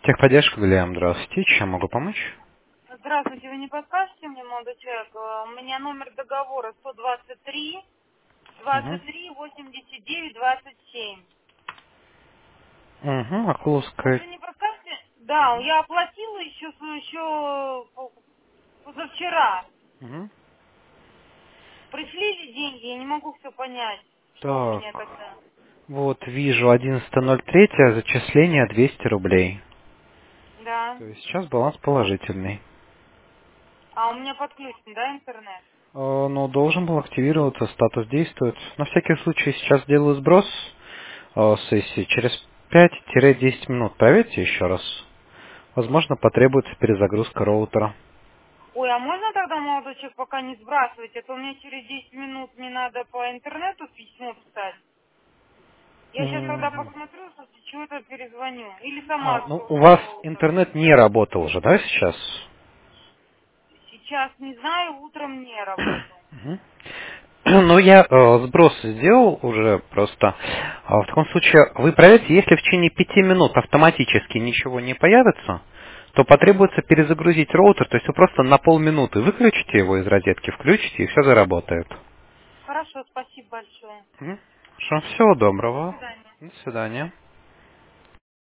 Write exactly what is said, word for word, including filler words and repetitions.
Техподдержка, Вильям, здравствуйте. Чем могу помочь? Здравствуйте, вы не подскажете мне, молодой человек? Э, У меня номер договора сто двадцать три, Угу. двадцать три, восемьдесят девять, двадцать семь. Угу, Вот Окуловская. вы не подскажете? Да, я оплатила еще, еще позавчера. Угу. Пришли ли деньги? Я не могу все понять. Что у Так, меня тогда? вот вижу одиннадцатое ноль третье, зачисление двести рублей. Да. То есть сейчас баланс положительный. А у меня подключен, да, интернет? Э, Но должен был активироваться, статус действует. На всякий случай сейчас делаю сброс э, сессии. Через пять-десять минут проверьте еще раз. Возможно, потребуется перезагрузка роутера. Ой, а можно тогда, молодой человек, пока не сбрасывать? Это у меня через десять минут не надо по интернету письмо писать. Я сейчас тогда М, посмотрю, если чего-то перезвоню. Или а, сама ну, у сброшу вас роутер. интернет не работал уже, да, сейчас? Сейчас не знаю, утром не работал. Мгм. Ну, я э, сброс сделал уже просто. А в таком случае, вы проверьте, если в течение пяти минут автоматически ничего не появится, то потребуется перезагрузить роутер, то есть вы просто на полминуты выключите его из розетки, включите, и все заработает. Хорошо, спасибо большое. Мгм. Хорошо, всего До доброго. свидания. До свидания.